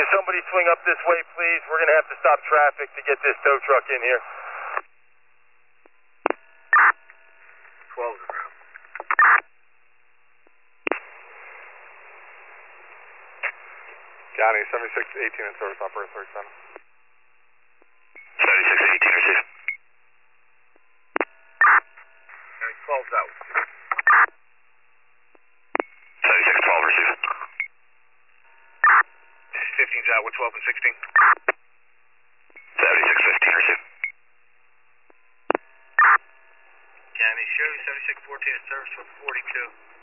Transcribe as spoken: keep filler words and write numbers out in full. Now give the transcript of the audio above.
somebody swing up this way, please? We're going to have to stop traffic to get this tow truck in here. twelve's around. County, seventy-six eighteen in service, operator thirty-seven. seventy-six eighteen, receive. County, twelve's out. seventy-six twelve, receive. fifteen's out with twelve and sixteen. seventy-six fifteen, receive. County, show seventy-six fourteen in service with forty-two.